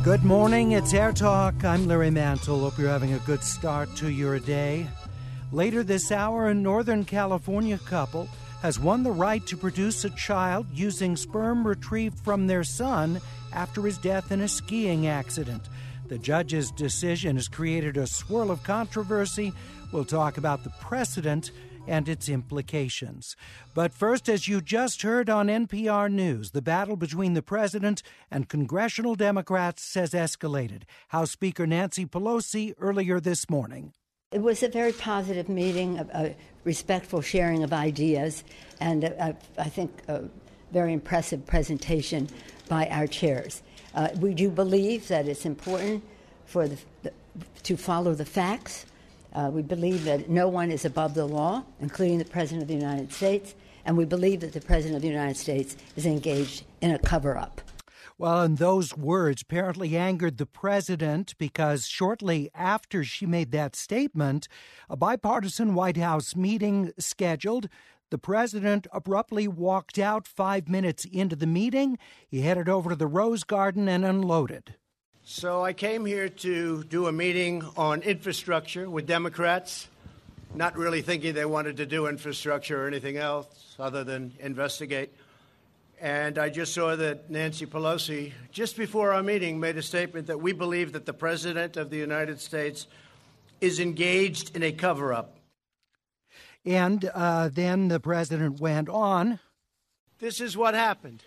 Good morning, it's Air Talk. I'm Larry Mantle. Hope you're having a good start to your day. Later this hour, a Northern California couple has won the right to produce a child using sperm retrieved from their son after his death in a skiing accident. The judge's decision has created a swirl of controversy. We'll talk about the precedent and its implications. But first, as you just heard on NPR News, the battle between the president and congressional Democrats has escalated. House Speaker Nancy Pelosi earlier this morning. It was a very positive meeting, a respectful sharing of ideas, and I think a very impressive presentation by our chairs. We do believe that it's important to follow the facts. We believe that no one is above the law, including the President of the United States, and we believe that the President of the United States is engaged in a cover-up. Well, and those words apparently angered the president because shortly after she made that statement, a bipartisan White House meeting scheduled. The president abruptly walked out 5 minutes into the meeting. He headed over to the Rose Garden and unloaded. So I came here to do a meeting on infrastructure with Democrats, not really thinking they wanted to do infrastructure or anything else other than investigate. And I just saw that Nancy Pelosi, just before our meeting, made a statement that we believe that the President of the United States is engaged in a cover-up. And then the president went on. This is what happened.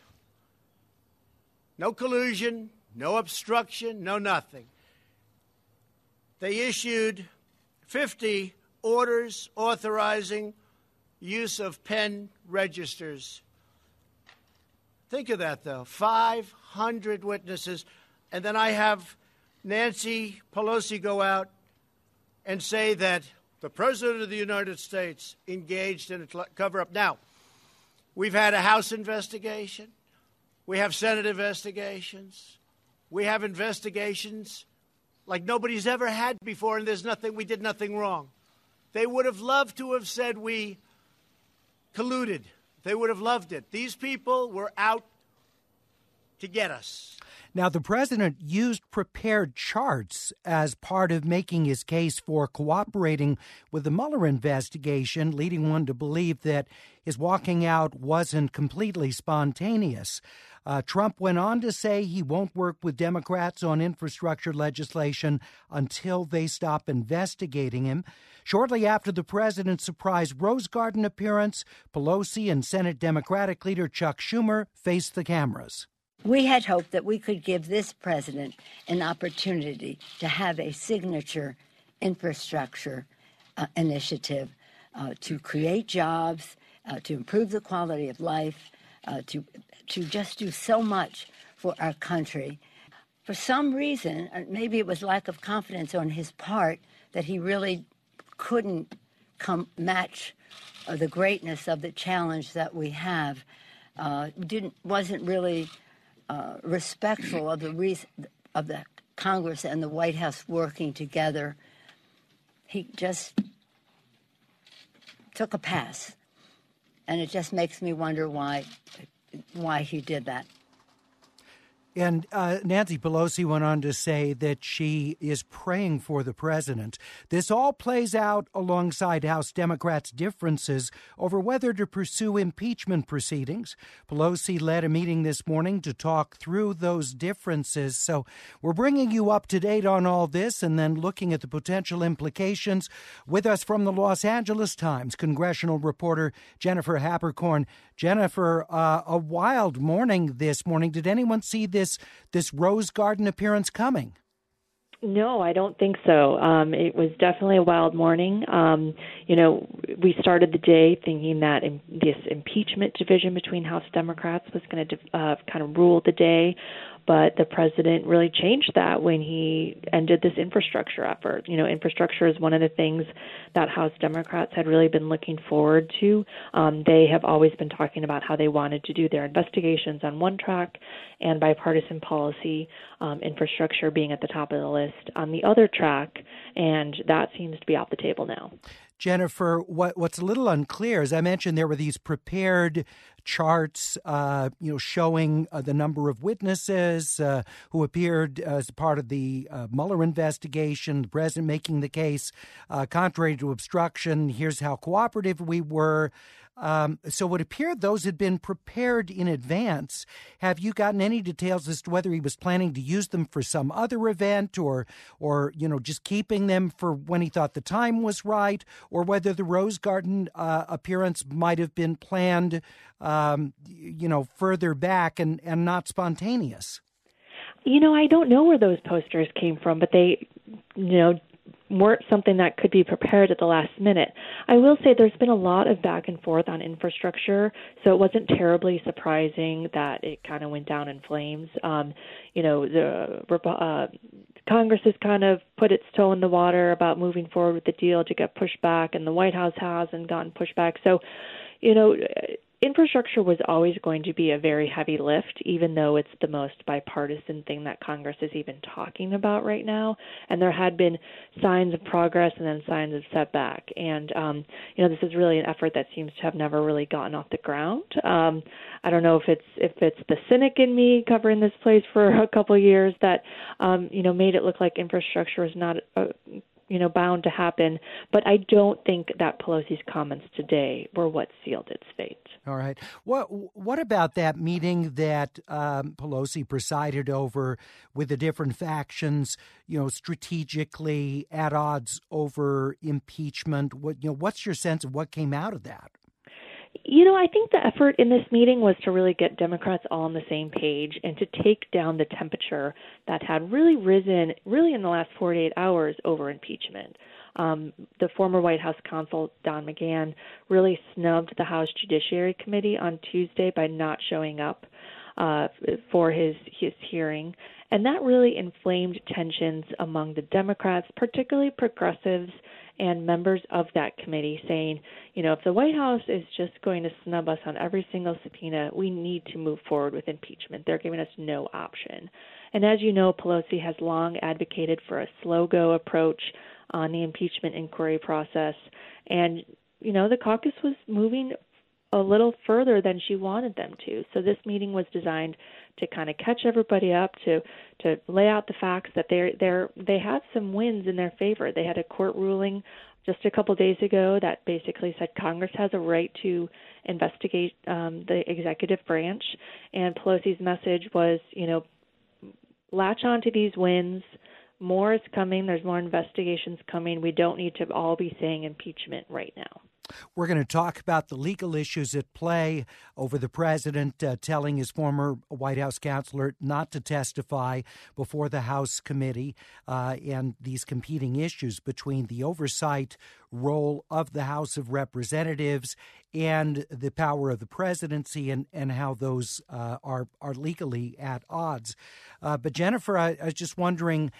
No collusion. No obstruction, no nothing. They issued 50 orders authorizing use of pen registers. Think of that, though. 500 witnesses. And then I have Nancy Pelosi go out and say that the President of the United States engaged in a cover-up. Now, we've had a House investigation. We have Senate investigations. We have investigations like nobody's ever had before, and we did nothing wrong. They would have loved to have said we colluded. They would have loved it. These people were out to get us. Now, the president used prepared charts as part of making his case for cooperating with the Mueller investigation, leading one to believe that his walking out wasn't completely spontaneous. Trump went on to say he won't work with Democrats on infrastructure legislation until they stop investigating him. Shortly after the president's surprise Rose Garden appearance, Pelosi and Senate Democratic leader Chuck Schumer faced the cameras. We had hoped that we could give this president an opportunity to have a signature infrastructure initiative to create jobs, to improve the quality of life, to just do so much for our country. For some reason, maybe it was lack of confidence on his part, that he really couldn't match the greatness of the challenge that we have. Wasn't really respectful of the Congress and the White House working together. He just took a pass, and it just makes me wonder why he did that. And Nancy Pelosi went on to say that she is praying for the president. This all plays out alongside House Democrats' differences over whether to pursue impeachment proceedings. Pelosi led a meeting this morning to talk through those differences. So we're bringing you up to date on all this and then looking at the potential implications. With us from the Los Angeles Times, congressional reporter Jennifer Haberkorn. Jennifer, a wild morning this morning. Did anyone see this Rose Garden appearance coming? No, I don't think so. It was definitely a wild morning. We started the day thinking that this impeachment division between House Democrats was going to kind of rule the day. But the president really changed that when he ended this infrastructure effort. Infrastructure is one of the things that House Democrats had really been looking forward to. They have always been talking about how they wanted to do their investigations on one track and bipartisan policy, infrastructure being at the top of the list on the other track, and that seems to be off the table now. Jennifer, what's a little unclear, as I mentioned, there were these prepared charts, showing the number of witnesses who appeared as part of the Mueller investigation, the president making the case contrary to obstruction. Here's how cooperative we were. So it would appear those had been prepared in advance. Have you gotten any details as to whether he was planning to use them for some other event or just keeping them for when he thought the time was right, or whether the Rose Garden appearance might have been planned, further back and not spontaneous? I don't know where those posters came from, but they, weren't something that could be prepared at the last minute. I will say there's been a lot of back and forth on infrastructure, so it wasn't terribly surprising that it kind of went down in flames. Congress has kind of put its toe in the water about moving forward with the deal to get pushed back, and the White House hasn't gotten pushed back. So, infrastructure was always going to be a very heavy lift, even though it's the most bipartisan thing that Congress is even talking about right now. And there had been signs of progress and then signs of setback. And, this is really an effort that seems to have never really gotten off the ground. I don't know if it's the cynic in me covering this place for a couple of years that, made it look like infrastructure was not bound to happen. But I don't think that Pelosi's comments today were what sealed its fate. All right. What about that meeting that Pelosi presided over with the different factions, strategically at odds over impeachment? What's your sense of what came out of that? I think the effort in this meeting was to really get Democrats all on the same page and to take down the temperature that had really risen in the last 48 hours over impeachment. The former White House counsel, Don McGahn, really snubbed the House Judiciary Committee on Tuesday by not showing up for his hearing. And that really inflamed tensions among the Democrats, particularly progressives and members of that committee, saying, if the White House is just going to snub us on every single subpoena, we need to move forward with impeachment. They're giving us no option. And as you know, Pelosi has long advocated for a slow-go approach on the impeachment inquiry process. And, the caucus was moving a little further than she wanted them to. So this meeting was designed to kind of catch everybody up, to lay out the facts that they have some wins in their favor. They had a court ruling just a couple days ago that basically said Congress has a right to investigate the executive branch. And Pelosi's message was, latch on to these wins. More is coming. There's more investigations coming. We don't need to all be saying impeachment right now. We're going to talk about the legal issues at play over the president telling his former White House counselor not to testify before the House committee and these competing issues between the oversight role of the House of Representatives and the power of the presidency and how those are legally at odds. But Jennifer, I was just wondering,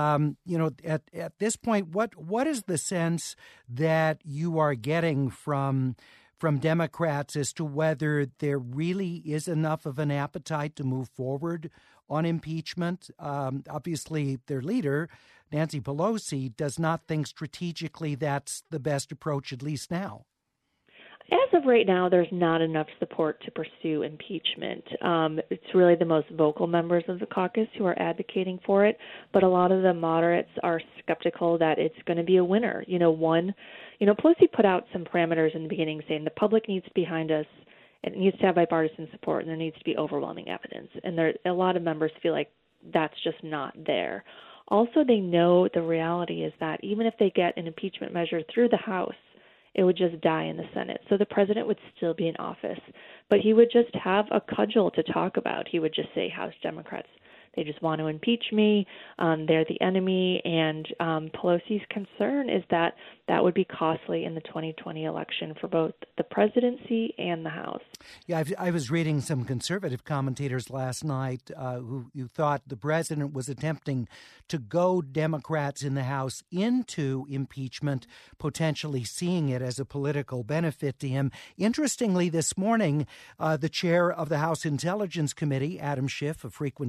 at this point, what is the sense that you are getting from Democrats as to whether there really is enough of an appetite to move forward on impeachment? Obviously, their leader, Nancy Pelosi, does not think strategically that's the best approach, at least now. As of right now, there's not enough support to pursue impeachment. It's really the most vocal members of the caucus who are advocating for it, but a lot of the moderates are skeptical that it's going to be a winner. Pelosi put out some parameters in the beginning saying the public needs to be behind us. It needs to have bipartisan support, and there needs to be overwhelming evidence. And a lot of members feel like that's just not there. Also, they know the reality is that even if they get an impeachment measure through the House, it would just die in the Senate. So the president would still be in office, but he would just have a cudgel to talk about. He would just say, House Democrats, they just want to impeach me. They're the enemy. And Pelosi's concern is that that would be costly in the 2020 election for both the presidency and the House. Yeah, I was reading some conservative commentators last night who thought the president was attempting to goad Democrats in the House into impeachment, potentially seeing it as a political benefit to him. Interestingly, this morning, the chair of the House Intelligence Committee, Adam Schiff, a frequent guest on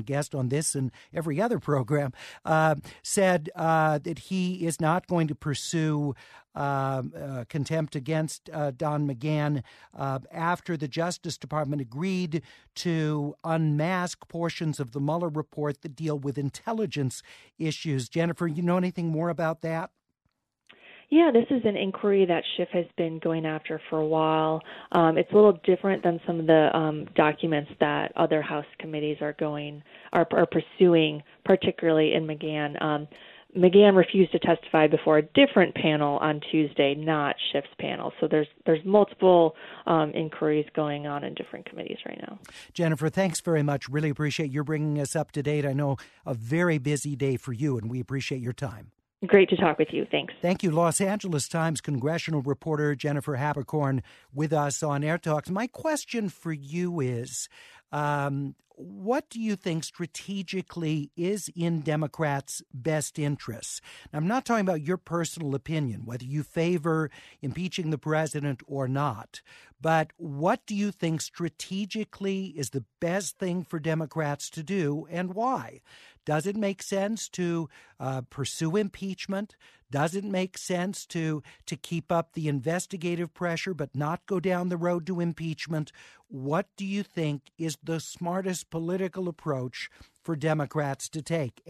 this and every other program, said that he is not going to pursue contempt against Don McGahn after the Justice Department agreed to unmask portions of the Mueller report that deal with intelligence issues. Jennifer, you know anything more about that? Yeah, this is an inquiry that Schiff has been going after for a while. It's a little different than some of the documents that other House committees are pursuing, particularly in McGahn. McGahn refused to testify before a different panel on Tuesday, not Schiff's panel. So there's multiple inquiries going on in different committees right now. Jennifer, thanks very much. Really appreciate your bringing us up to date. I know a very busy day for you, and we appreciate your time. Great to talk with you. Thanks. Thank you. Los Angeles Times congressional reporter Jennifer Haberkorn with us on Air Talks. My question for you is, what do you think strategically is in Democrats' best interests? Now, I'm not talking about your personal opinion, whether you favor impeaching the president or not, but what do you think strategically is the best thing for Democrats to do and why? Does it make sense to pursue impeachment? Does it make sense to keep up the investigative pressure but not go down the road to impeachment? What do you think is the smartest political approach for Democrats to take?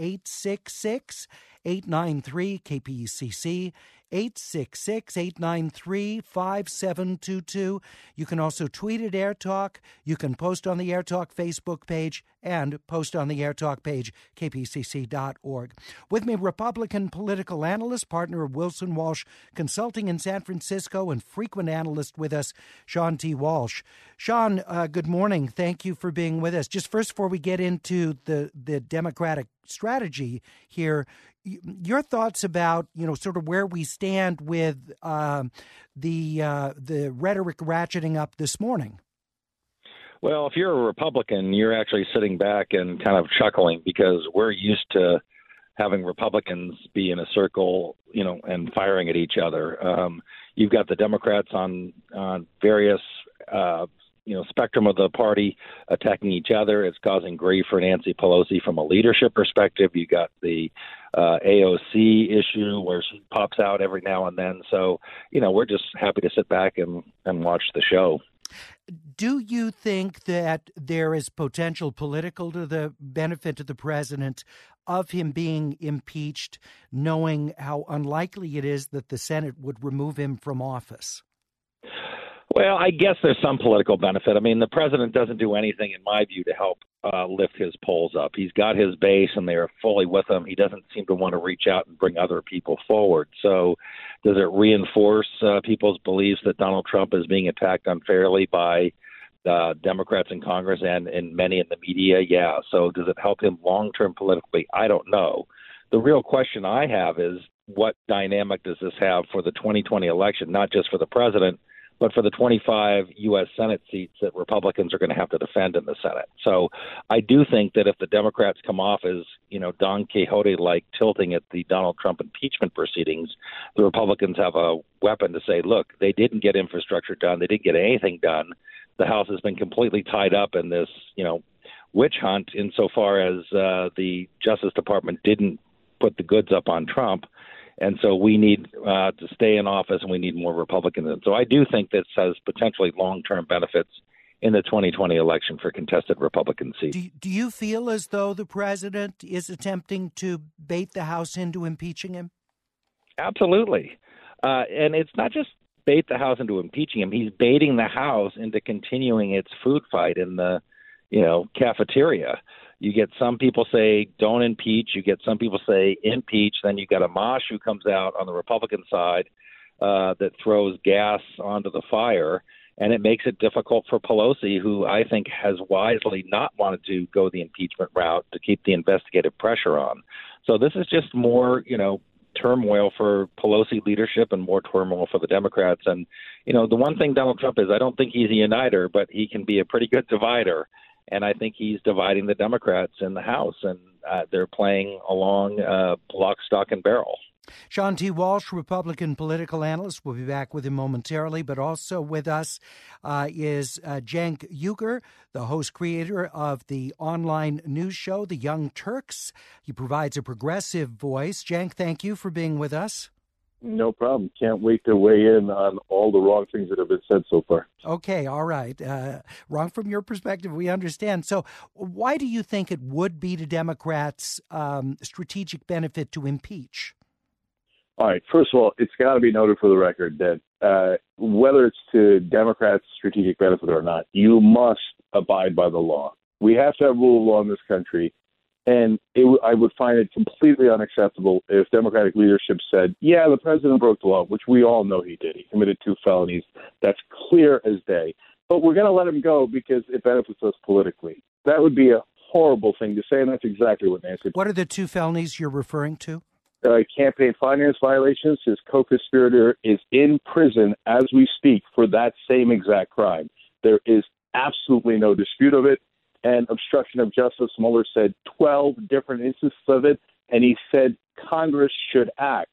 866-893-KPCC, 866-893-5722. You can also tweet at Air Talk. You can post on the Air Talk Facebook page and post on the Air Talk page, kpcc.org. With me, Republican political analyst, partner of Wilson Walsh Consulting in San Francisco, and frequent analyst with us, Sean T. Walsh. Sean, good morning. Thank you for being with us. Just first, before we get into the Democratic strategy here, your thoughts about, sort of where we stand with the rhetoric ratcheting up this morning. Well, if you're a Republican, you're actually sitting back and kind of chuckling because we're used to having Republicans be in a circle, and firing at each other. You've got the Democrats on various, spectrum of the party attacking each other. It's causing grief for Nancy Pelosi from a leadership perspective. You got the AOC issue where she pops out every now and then. So, we're just happy to sit back and watch the show. Do you think that there is potential political to the benefit to the president of him being impeached, knowing how unlikely it is that the Senate would remove him from office? Well, I guess there's some political benefit. I mean, the president doesn't do anything, in my view, to help lift his polls up. He's got his base, and they are fully with him. He doesn't seem to want to reach out and bring other people forward. So does it reinforce people's beliefs that Donald Trump is being attacked unfairly by Democrats in Congress and many in the media? Yeah. So does it help him long-term politically? I don't know. The real question I have is, what dynamic does this have for the 2020 election, not just for the president, but for the 25 U.S. Senate seats that Republicans are going to have to defend in the Senate. So I do think that if the Democrats come off as, Don Quixote-like tilting at the Donald Trump impeachment proceedings, the Republicans have a weapon to say, look, they didn't get infrastructure done. They didn't get anything done. The House has been completely tied up in this, witch hunt insofar as the Justice Department didn't put the goods up on Trump. And so we need to stay in office, and we need more Republicans. And so I do think this has potentially long-term benefits in the 2020 election for contested Republican seats. Do you feel as though the president is attempting to bait the House into impeaching him? Absolutely. And it's not just bait the House into impeaching him. He's baiting the House into continuing its food fight in the, cafeteria. You get some people say don't impeach. You get some people say impeach. Then you got Amash who comes out on the Republican side that throws gas onto the fire, and it makes it difficult for Pelosi, who I think has wisely not wanted to go the impeachment route to keep the investigative pressure on. So this is just more, turmoil for Pelosi leadership and more turmoil for the Democrats. And, the one thing Donald Trump is, I don't think he's a uniter, but he can be a pretty good divider. And I think he's dividing the Democrats in the House, and they're playing along lock, stock, and barrel. Sean T. Walsh, Republican political analyst. We'll be back with him momentarily, but also with us is Cenk Uygur, the host creator of the online news show, The Young Turks. He provides a progressive voice. Cenk, thank you for being with us. No problem. Can't wait to weigh in on all the wrong things that have been said so far. Okay, all right. Wrong from your perspective, we understand. So why do you think it would be to Democrats' strategic benefit to impeach? All right. First of all, it's got to be noted for the record that whether it's to Democrats' strategic benefit or not, you must abide by the law. We have to have rule of law in this country. And I would find it completely unacceptable if Democratic leadership said, yeah, the president broke the law, which we all know he did. He committed 2 felonies. That's clear as day. But we're going to let him go because it benefits us politically. That would be a horrible thing to say, and that's exactly what Nancy did. What are the 2 felonies you're referring to? Campaign finance violations. His co-conspirator is in prison as we speak for that same exact crime. There is absolutely no dispute of it. And obstruction of justice, Mueller said 12 different instances of it, and he said Congress should act.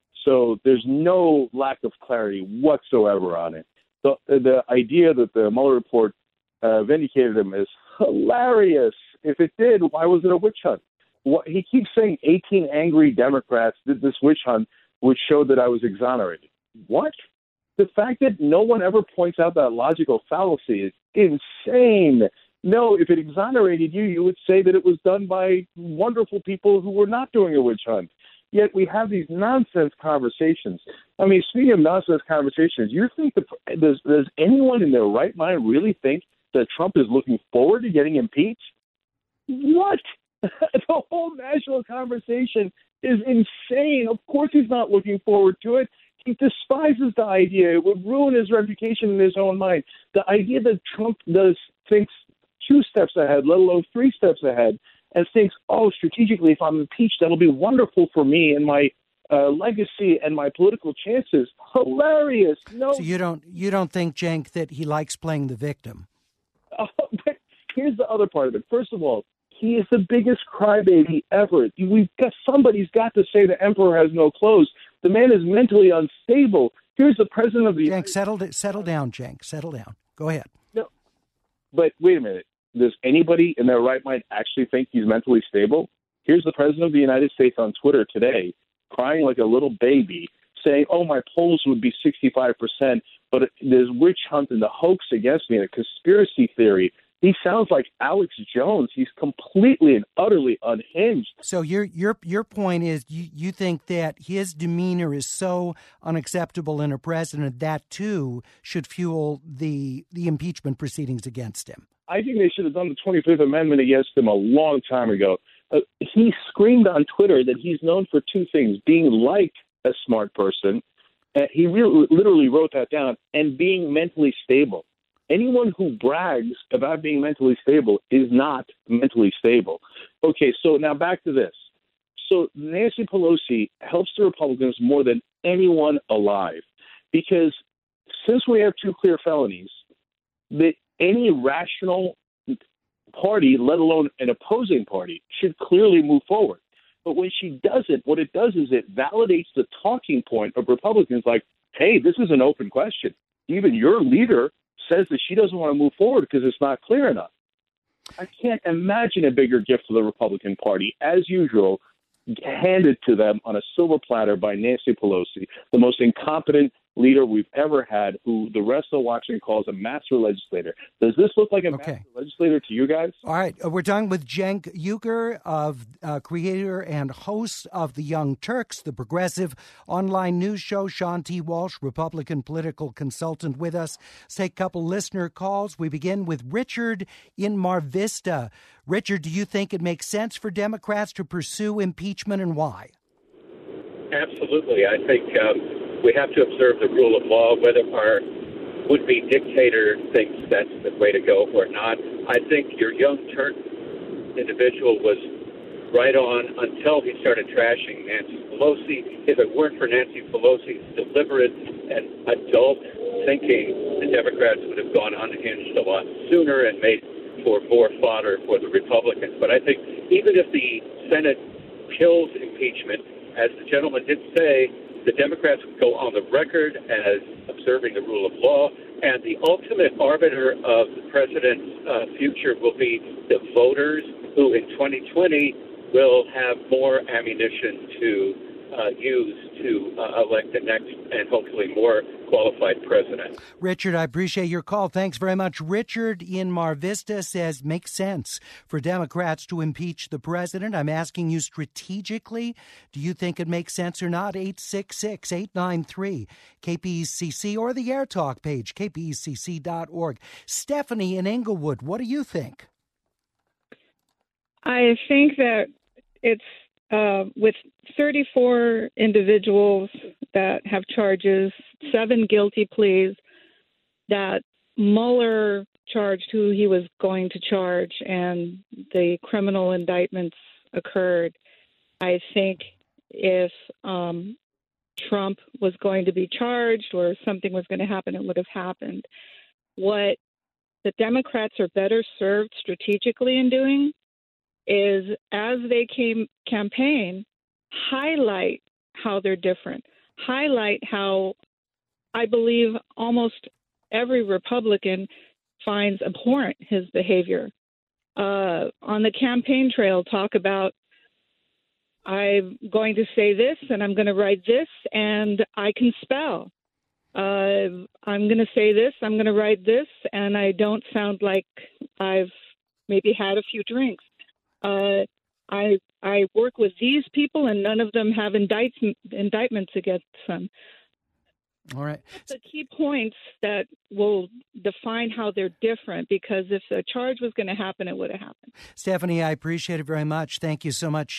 So there's no lack of clarity whatsoever on it. The idea that the Mueller report vindicated him is hilarious. If it did, why was it a witch hunt? He keeps saying 18 angry Democrats did this witch hunt, which showed that I was exonerated. What? The fact that no one ever points out that logical fallacy is insane. No, if it exonerated you, you would say that it was done by wonderful people who were not doing a witch hunt. Yet we have these nonsense conversations. I mean, speaking of nonsense conversations, you think does anyone in their right mind really think that Trump is looking forward to getting impeached? What? The whole national conversation is insane. Of course he's not looking forward to it. He despises the idea. It would ruin his reputation in his own mind. The idea that Trump thinks 2 steps ahead, let alone 3 steps ahead, and thinks, oh, strategically, if I'm impeached, that'll be wonderful for me and my legacy and my political chances. Hilarious. No. So you don't think, Cenk, that he likes playing the victim? But here's the other part of it. First of all, he is the biggest crybaby ever. Somebody's got to say the emperor has no clothes. The man is mentally unstable. Here's the president of the Cenk, settle down, Cenk. Settle down. Go ahead. No, but wait a minute. Does anybody in their right mind actually think he's mentally stable? Here's the president of the United States on Twitter today, crying like a little baby, saying, oh, my polls would be 65%, but there's witch hunt and the hoax against me and a conspiracy theory. He sounds like Alex Jones. He's completely and utterly unhinged. So your point is you think that his demeanor is so unacceptable in a president that, too, should fuel the impeachment proceedings against him? I think they should have done the 25th Amendment against him a long time ago. He screamed on Twitter that he's known for 2 things, being like a smart person. He literally wrote that down, and being mentally stable. Anyone who brags about being mentally stable is not mentally stable. Okay, so now back to this. So Nancy Pelosi helps the Republicans more than anyone alive because since we have 2 clear felonies, that any rational party, let alone an opposing party, should clearly move forward. But when she does it, what it does is it validates the talking point of Republicans like, hey, this is an open question. Even your leader says that she doesn't want to move forward because it's not clear enough. I can't imagine a bigger gift to the Republican Party, as usual, handed to them on a silver platter by Nancy Pelosi, the most incompetent leader we've ever had, who the rest of Washington calls a master legislator. Does this look like a master legislator to you guys? All right. We're done with Cenk Uygur, creator and host of The Young Turks, the progressive online news show. Sean T. Walsh, Republican political consultant, with us. Let's take a couple listener calls. We begin with Richard in Mar Vista. Richard, do you think it makes sense for Democrats to pursue impeachment, and why? Absolutely. I think we have to observe the rule of law, whether our would-be dictator thinks that's the way to go or not. I think your Young Turk individual was right on until he started trashing Nancy Pelosi. If it weren't for Nancy Pelosi's deliberate and adult thinking, the Democrats would have gone unhinged a lot sooner and made for more fodder for the Republicans. But I think even if the Senate kills impeachment, as the gentleman did say, the Democrats would go on the record as observing the rule of law, and the ultimate arbiter of the president's future will be the voters who in 2020 will have more ammunition to use to elect the next and hopefully more qualified president. Richard, I appreciate your call. Thanks very much. Richard in Mar Vista says, makes sense for Democrats to impeach the president. I'm asking you strategically, do you think it makes sense or not? 866-893-KPECC or the Air Talk page, kpecc.org. Stephanie in Englewood, what do you think? I think that it's with 34 individuals that have charges, 7 guilty pleas, that Mueller charged who he was going to charge, and the criminal indictments occurred. I think if Trump was going to be charged or something was going to happen, it would have happened. What the Democrats are better served strategically in doing is, as they campaign, highlight how they're different, highlight how I believe almost every Republican finds abhorrent his behavior. On the campaign trail, talk about, I'm going to say this and I'm going to write this and I can spell. I'm going to say this, I'm going to write this, and I don't sound like I've maybe had a few drinks. I work with these people, and none of them have indictments against them. All right. The key points that will define how they're different, because if a charge was going to happen, it would have happened. Stephanie, I appreciate it very much. Thank you so much.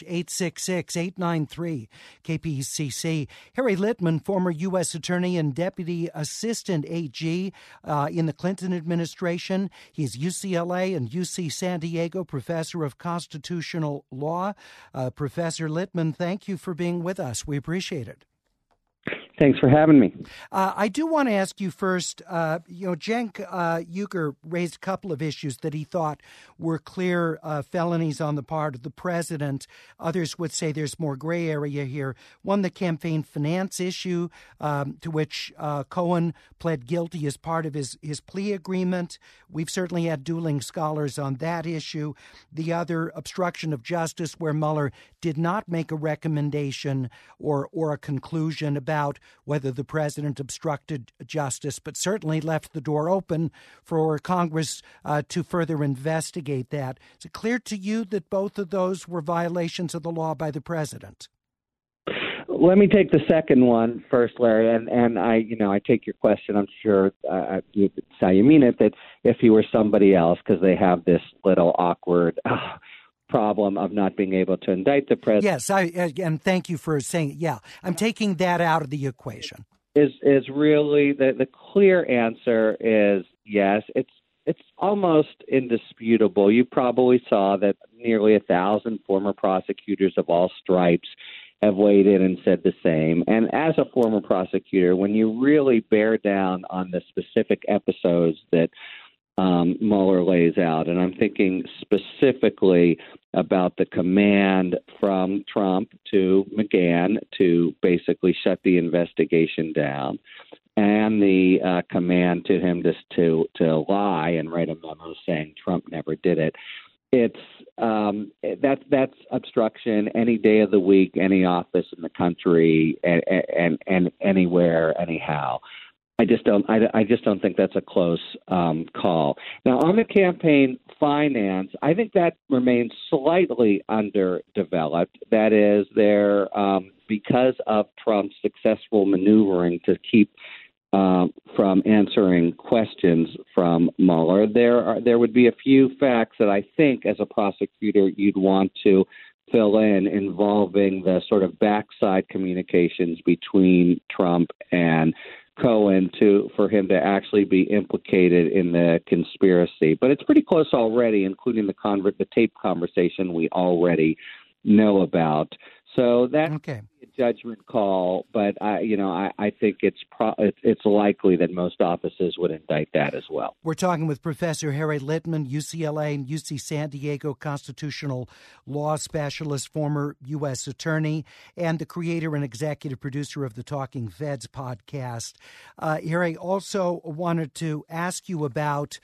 866-893-KPCC. Harry Litman, former U.S. Attorney and Deputy Assistant AG in the Clinton administration. He's UCLA and UC San Diego Professor of Constitutional Law. Professor Litman, thank you for being with us. We appreciate it. Thanks for having me. I do want to ask you first, Cenk Uygur raised a couple of issues that he thought were clear felonies on the part of the president. Others would say there's more gray area here. One, the campaign finance issue, to which Cohen pled guilty as part of his plea agreement. We've certainly had dueling scholars on that issue. The other, obstruction of justice, where Mueller did not make a recommendation or a conclusion about whether the president obstructed justice, but certainly left the door open for Congress to further investigate that. Is it clear to you that both of those were violations of the law by the president? Let me take the second one first, Larry, and I take your question. I'm sure it's how you mean it, that if he were somebody else, because they have this little awkward problem of not being able to indict the president. Yes, and thank you for saying it. Yeah, I'm taking that out of the equation. Is really the clear answer is yes. It's almost indisputable. You probably saw that nearly 1,000 former prosecutors of all stripes have weighed in and said the same. And as a former prosecutor, when you really bear down on the specific episodes that Mueller lays out, and I'm thinking specifically about the command from Trump to McGahn to basically shut the investigation down, and the command to him just to lie and write a memo saying Trump never did it. That's obstruction any day of the week, any office in the country, and anywhere, anyhow. I just don't think that's a close call. Now, on the campaign finance, I think that remains slightly underdeveloped. That is, because of Trump's successful maneuvering to keep from answering questions from Mueller, there would be a few facts that I think, as a prosecutor, you'd want to fill in, involving the sort of backside communications between Trump and Cohen for him to actually be implicated in the conspiracy. But it's pretty close already, including the tape conversation we already know about. So that's Okay. a judgment call, but I think it's likely that most offices would indict that as well. We're talking with Professor Harry Litman, UCLA and UC San Diego constitutional law specialist, former U.S. attorney, and the creator and executive producer of the Talking Feds podcast. Harry, also wanted to ask you about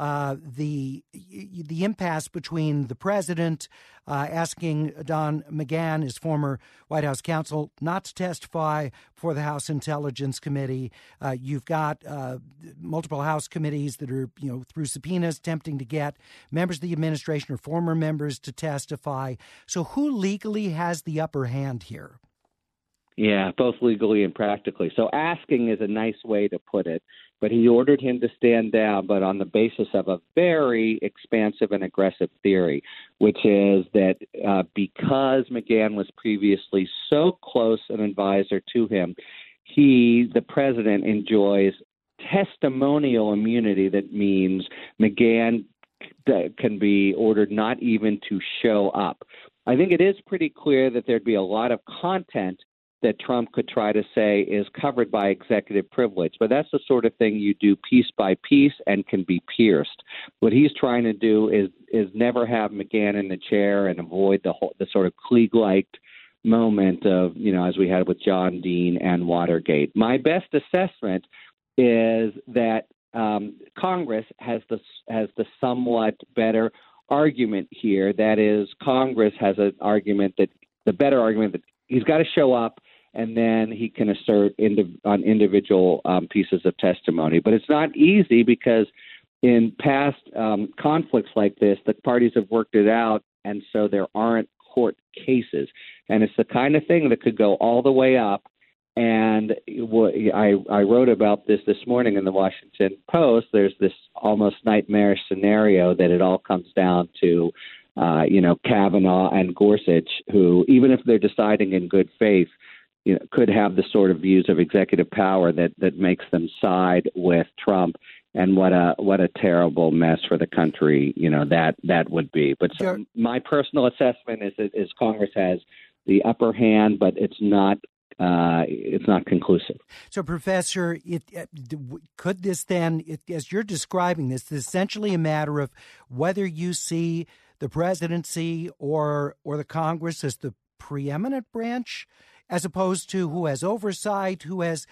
the impasse between the president asking Don McGahn, his former White House counsel, not to testify for the House Intelligence Committee. You've got multiple House committees that are, through subpoenas, attempting to get members of the administration or former members to testify. So who legally has the upper hand here? Yeah, both legally and practically. So asking is a nice way to put it, but he ordered him to stand down, but on the basis of a very expansive and aggressive theory, which is that because McGahn was previously so close an advisor to him, the president, enjoys testimonial immunity. That means McGahn can be ordered not even to show up. I think it is pretty clear that there'd be a lot of content that Trump could try to say is covered by executive privilege. But that's the sort of thing you do piece by piece and can be pierced. What he's trying to do is never have McGahn in the chair and avoid the sort of Klieg-like moment of, as we had with John Dean and Watergate. My best assessment is that Congress has the somewhat better argument here. That is, Congress has the better argument that he's got to show up, and then he can assert on individual pieces of testimony. But it's not easy because in past conflicts like this, the parties have worked it out, and so there aren't court cases. And it's the kind of thing that could go all the way up. And I wrote about this morning in the Washington Post. There's this almost nightmarish scenario that it all comes down to Kavanaugh and Gorsuch, who, even if they're deciding in good faith, could have the sort of views of executive power that makes them side with Trump. And what a terrible mess for the country, that would be. But so my personal assessment is Congress has the upper hand, but it's not conclusive. So, Professor, could this then, as you're describing this, is essentially a matter of whether you see the presidency or the Congress as the preeminent branch, as opposed to who has oversight, who has,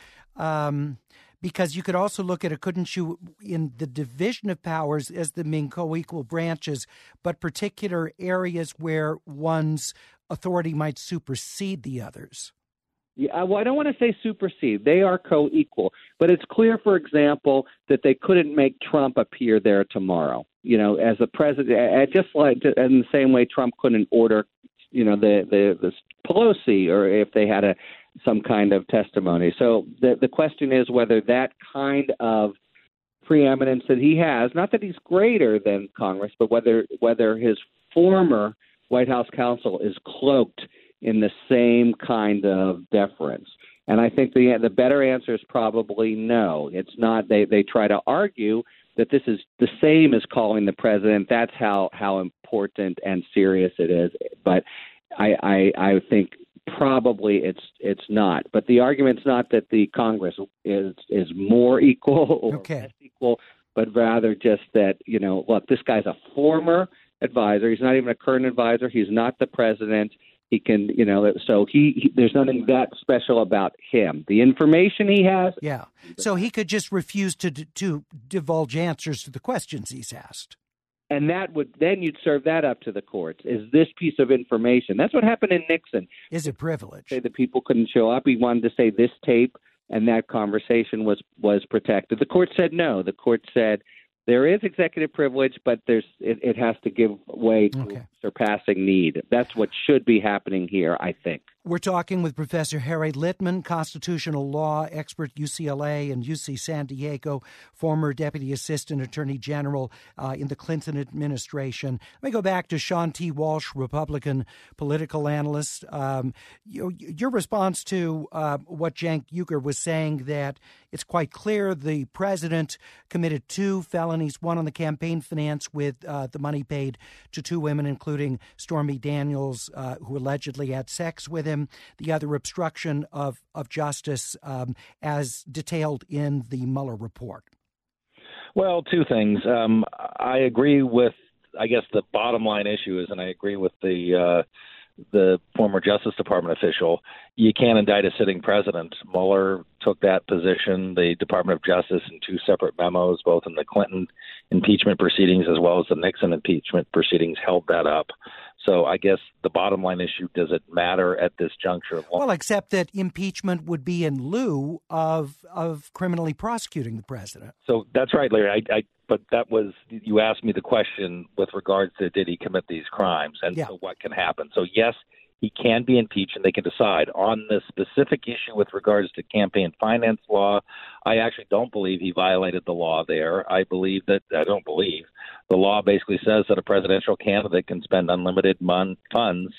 because you could also look at it, couldn't you, in the division of powers as them being co-equal branches, but particular areas where one's authority might supersede the others? Yeah, well, I don't want to say supersede. They are co-equal. But it's clear, for example, that they couldn't make Trump appear there tomorrow. As the president, just like in the same way Trump couldn't order, the Pelosi, or if they had some kind of testimony. So the question is whether that kind of preeminence that he has, not that he's greater than Congress, but whether his former White House counsel is cloaked in the same kind of deference. And I think the better answer is probably no. It's not. They try to argue that this is the same as calling the president. That's how important and serious it is. But I think probably it's not. But the argument's not that the Congress is more equal or less equal, but rather just that, look, this guy's a former advisor. He's not even a current advisor. He's not the president. He can, so there's nothing that special about him. The information he has. Yeah. So he could just refuse to divulge answers to the questions he's asked. And then you'd serve that up to the courts. Is this piece of information? That's what happened in Nixon. Is it privilege? Say the people couldn't show up. He wanted to say this tape, and that conversation was protected. The court said no. The court said there is executive privilege, but it has to give way to surpassing need. That's what should be happening here, I think. We're talking with Professor Harry Litman, constitutional law expert, UCLA and UC San Diego, former Deputy Assistant Attorney General in the Clinton administration. Let me go back to Sean T. Walsh, Republican political analyst. Your response to what Cenk Uygur was saying, that it's quite clear the president committed 2 felonies, one on the campaign finance with the money paid to 2 women, including Stormy Daniels, who allegedly had sex with him, him, the other obstruction of justice as detailed in the Mueller report? Well, two things. I agree with, I guess the bottom line issue is, and I agree with the former Justice Department official, you can't indict a sitting president. Mueller took that position. The Department of Justice in two separate memos, both in the Clinton impeachment proceedings as well as the Nixon impeachment proceedings, held that up. So I guess the bottom line issue, does it matter at this juncture? Well, except that impeachment would be in lieu of criminally prosecuting the president. So that's right, Larry. But that was, you asked me the question with regards to did he commit these crimes and so what can happen. So yes, he can be impeached and they can decide. On the specific issue with regards to campaign finance law, I actually don't believe he violated the law there. I don't believe. The law basically says that a presidential candidate can spend unlimited funds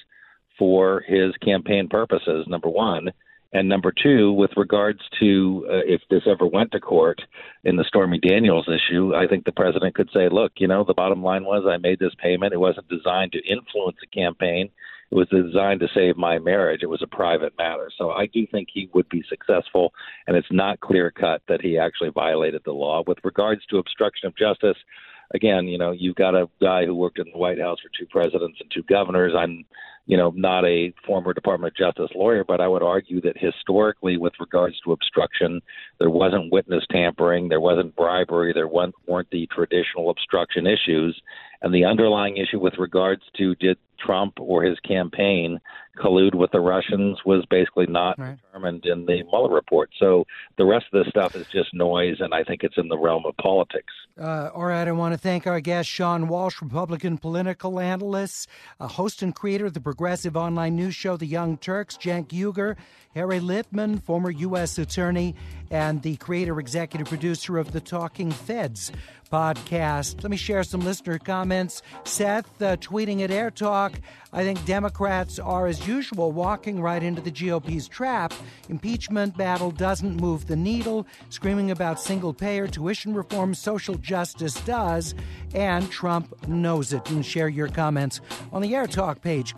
for his campaign purposes, number one. And number two, with regards to if this ever went to court in the Stormy Daniels issue, I think the president could say, look, the bottom line was I made this payment. It wasn't designed to influence a campaign. It was designed to save my marriage. It was a private matter. So I do think he would be successful, and it's not clear-cut that he actually violated the law. With regards to obstruction of justice, again, you've got a guy who worked in the White House for two presidents and two governors. I'm not a former Department of Justice lawyer, but I would argue that historically, with regards to obstruction, there wasn't witness tampering, there wasn't bribery, there weren't the traditional obstruction issues. And the underlying issue with regards to did Trump or his campaign collude with the Russians was basically not determined in the Mueller report. So the rest of this stuff is just noise, and I think it's in the realm of politics. All right, I want to thank our guest, Sean Walsh, Republican political analyst, host and creator of the progressive online news show, The Young Turks, Cenk Uygur, Harry Litman, former U.S. attorney, and the creator, executive producer of the Talking Feds podcast. Let me share some listener comments. Seth, tweeting at Air Talk, I think Democrats are, as usual, walking right into the GOP's trap. Impeachment battle doesn't move the needle. Screaming about single-payer tuition reform, social justice does. And Trump knows it. And share your comments on the Air Talk page,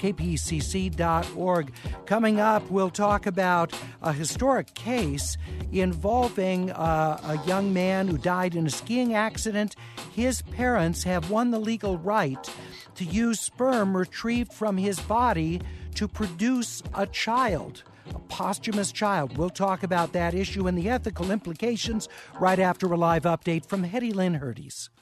kpcc.org. Coming up, we'll talk about a historic case involving a young man who died in a skiing accident. His parents have won the legal right to use sperm retrieved from his body to produce a child, a posthumous child. We'll talk about that issue and the ethical implications right after a live update from Hetty Lynn Hurdes.